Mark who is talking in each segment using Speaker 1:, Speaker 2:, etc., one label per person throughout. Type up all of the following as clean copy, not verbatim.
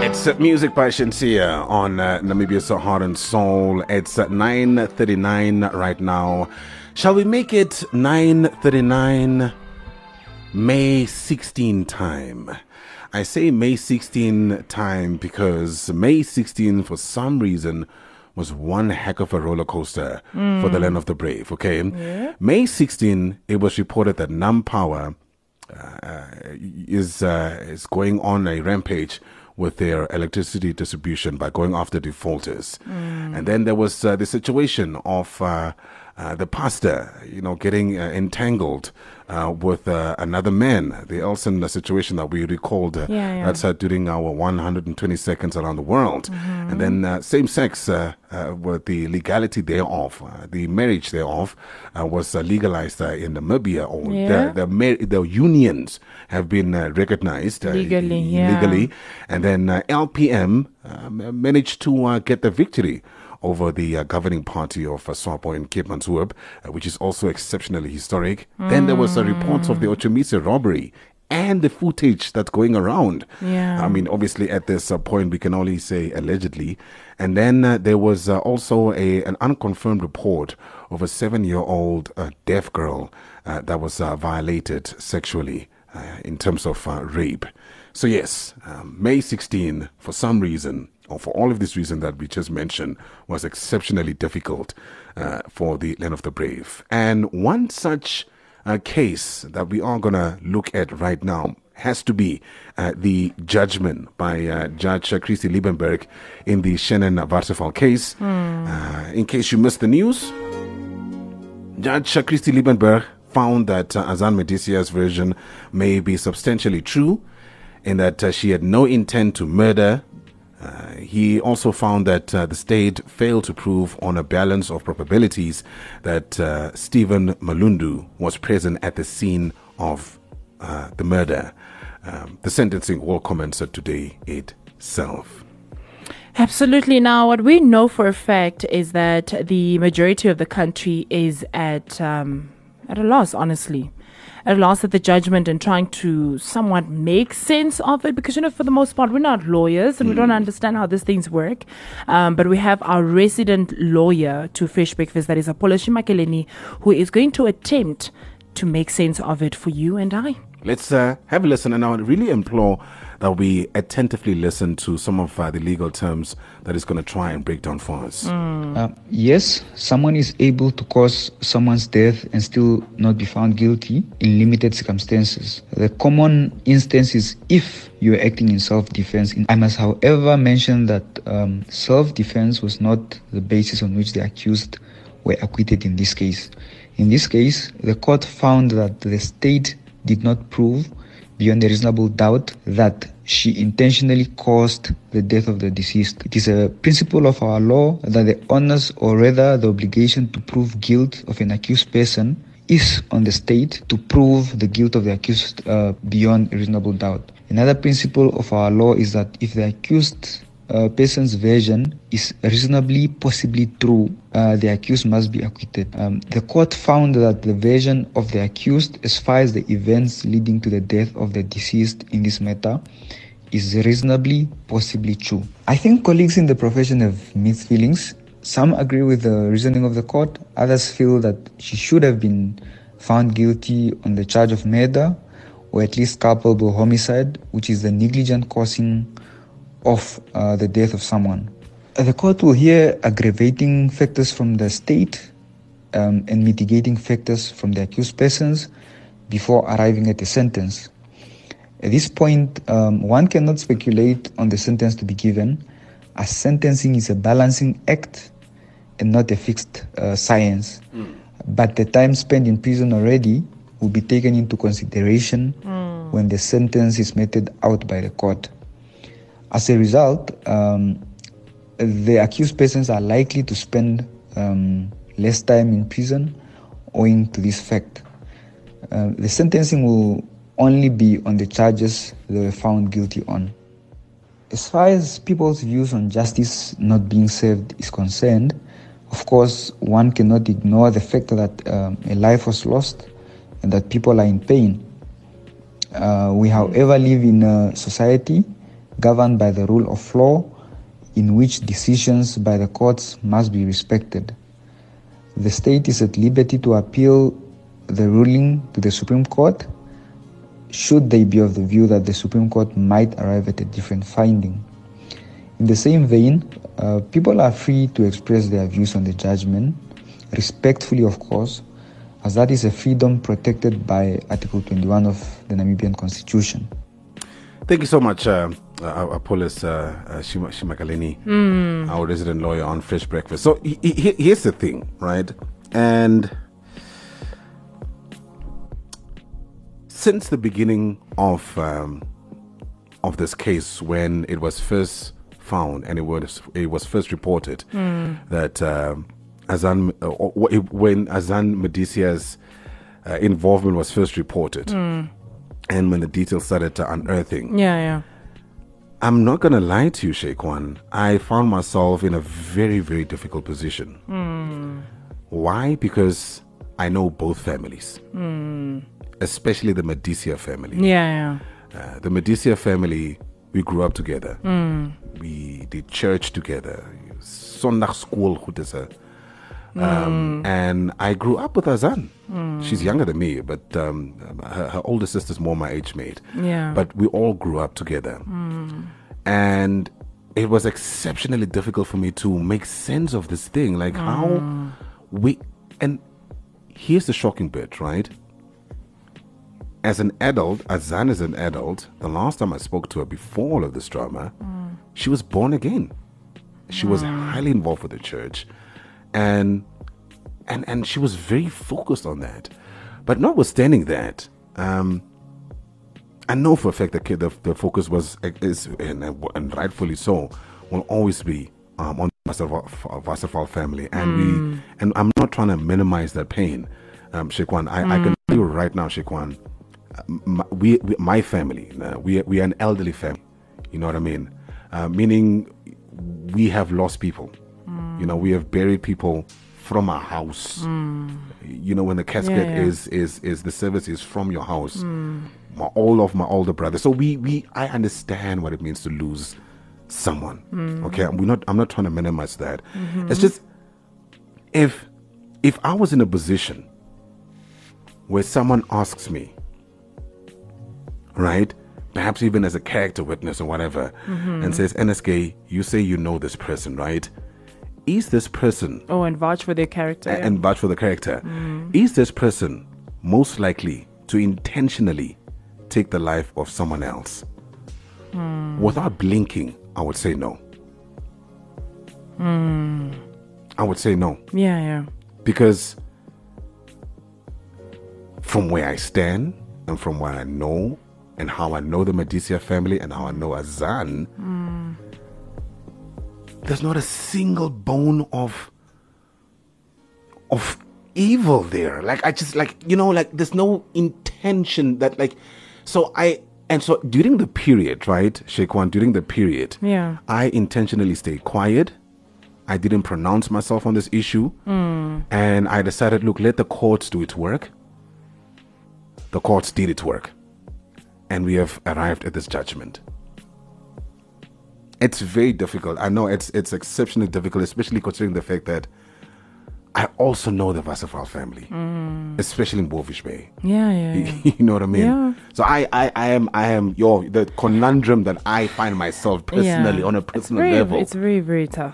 Speaker 1: It's music by Shinsia on Namibia's Heart and Soul. It's 9:39 right now. Shall we make it 9:39 May 16 time? I say May 16 time because May 16 for some reason was one heck of a roller coaster for the land of the brave, okay? Yeah. May 16, it was reported that Nampower is going on a rampage with their electricity distribution by going after defaulters. And then there was the situation of the pastor, getting entangled with another man. The Elson situation that we recalled, that's during our 120 seconds around the world. And then same-sex, with the legality thereof, the marriage thereof, was legalized in Namibia. Or the unions have been recognized legally. And then LPM managed to get the victory over the governing party of SWAPO in Cape Mansoub, which is also exceptionally historic. Then there was a report of the Ochomise robbery and the footage that's going around. I mean, obviously at this point, we can only say allegedly. And then there was also an unconfirmed report of a 7-year-old deaf girl that was violated sexually in terms of rape. So yes, May 16, for some reason, or for all of these reasons that we just mentioned, was exceptionally difficult for the land of the brave. And one such case that we are going to look at right now has to be the judgment by Judge Christy Liebenberg in the Shannon Waterval case. In case you missed the news, Judge Christy Liebenberg found that Azan Medicia's version may be substantially true in that she had no intent to murder. He also found that the state failed to prove on a balance of probabilities that Stephen Malundu was present at the scene of the murder. The sentencing will commence today itself.
Speaker 2: Absolutely. Now, what we know for a fact is that the majority of the country is at a loss, honestly. At a loss at the judgment and trying to somewhat make sense of it because, for the most part, we're not lawyers and we don't understand how these things work. But we have our resident lawyer to Fresh Breakfast, that is Apollo Shimakeleni, who is going to attempt to make sense of it for you and I.
Speaker 1: Let's have a listen, and I would really implore that we attentively listen to some of the legal terms that is going to try and break down for us.
Speaker 3: Yes, someone is able to cause someone's death and still not be found guilty in limited circumstances. The common instance is if you're acting in self-defense. I must, however, mention that self-defense was not the basis on which the accused were acquitted in this case. In this case, the court found that the state did not prove beyond a reasonable doubt that she intentionally caused the death of the deceased. It is a principle of our law that the onus, or rather the obligation, to prove guilt of an accused person is on the state to prove the guilt of the accused beyond a reasonable doubt. Another principle of our law is that if the accused person's version is reasonably possibly true, the accused must be acquitted. The court found that the version of the accused, as far as the events leading to the death of the deceased in this matter, is reasonably possibly true. I think colleagues in the profession have mixed feelings. Some agree with the reasoning of the court. Others feel that she should have been found guilty on the charge of murder, or at least culpable homicide, which is the negligent causing of the death of someone. The court will hear aggravating factors from the state and mitigating factors from the accused persons before arriving at a sentence. At this point, one cannot speculate on the sentence to be given, as sentencing is a balancing act and not a fixed science. But the time spent in prison already will be taken into consideration when the sentence is meted out by the court. As a result, the accused persons are likely to spend less time in prison owing to this fact. The sentencing will only be on the charges they were found guilty on. As far as people's views on justice not being served is concerned, of course, one cannot ignore the fact that a life was lost and that people are in pain. We, however, live in a society governed by the rule of law, in which decisions by the courts must be respected. The state is at liberty to appeal the ruling to the Supreme Court, should they be of the view that the Supreme Court might arrive at a different finding. In the same vein, people are free to express their views on the judgment, respectfully of course, as that is a freedom protected by Article 21 of the Namibian Constitution.
Speaker 1: Thank you so much, Apollos Shimakaleni, our resident lawyer on Fresh Breakfast. So here's the thing, right? And since the beginning of this case, when it was first found and it was first reported that when Azan Medicia's involvement was first reported, and when the details started unearthing, I'm not gonna lie to you, Sheikwan, I found myself in a very, very difficult position. Why? Because I know both families, especially the Medicia family. The Medicia family, we grew up together. We did church together. Sondag school, and I grew up with Azan. She's younger than me, but her older sister's more my age mate. But we all grew up together. And it was exceptionally difficult for me to make sense of this thing. Like how we... And here's the shocking bit, right? As an adult, Azan is an adult, the last time I spoke to her before all of this drama, she was born again. She was highly involved with the church. And she was very focused on that. But notwithstanding that, I know for a fact that the focus and rightfully so, will always be on the Wasserfall family. And I'm not trying to minimize that pain, Sheikwan. I can tell you right now, Sheikwan, my family, we are an elderly family. You know what I mean? Meaning we have lost people. You know, we have buried people from our house. You know, when the casket is the service is from your house. All of my older brothers. So I understand what it means to lose someone. Okay, I'm not trying to minimize that. It's just if I was in a position where someone asks me, right, perhaps even as a character witness or whatever, and says, NSK, you say you know this person, right? Is this person...
Speaker 2: Oh, and vouch for their character.
Speaker 1: And vouch for the character. Is this person most likely to intentionally take the life of someone else? Without blinking, I would say no. I would say no. Because from where I stand and from what I know and how I know the Medicia family and how I know Azan, there's not a single bone of evil there. Like, I just, like, you know, like, there's no intention that, like, so during the period, right, Sheikwan, during the period, I intentionally stayed quiet. I didn't pronounce myself on this issue. And I decided, look, let the courts do its work. The courts did its work. And we have arrived at this judgment. It's very difficult. I know it's exceptionally difficult, especially considering the fact that I also know the Wasserfall family, especially in Bovish Bay. You know what I mean? So I am the conundrum that I find myself personally on a personal level.
Speaker 2: It's very, very tough.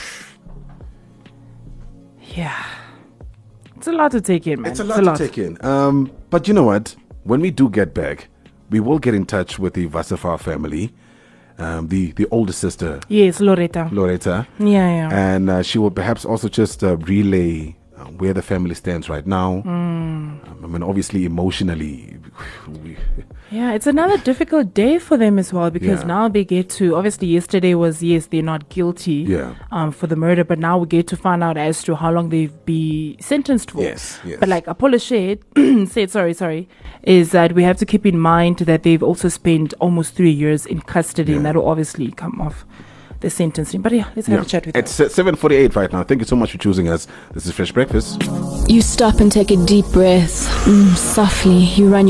Speaker 2: It's a lot to take in, man.
Speaker 1: It's a lot to take in. But you know what? When we do get back, we will get in touch with the Wasserfall family. The older sister.
Speaker 2: Yes, Loretta.
Speaker 1: And she will perhaps also just relay where the family stands right now. I mean, obviously, emotionally.
Speaker 2: It's another difficult day for them as well, because now they get to, obviously yesterday was, yes, they're not guilty for the murder, but now we get to find out as to how long they've been sentenced for.
Speaker 1: Yes.
Speaker 2: But like Apollo said, is that we have to keep in mind that they've also spent almost 3 years in custody, and that will obviously come off the sentencing. But let's have a chat with
Speaker 1: It's 7:48 right now. Thank you so much for choosing us. This is Fresh Breakfast.
Speaker 4: You stop and take a deep breath. Softly, you run your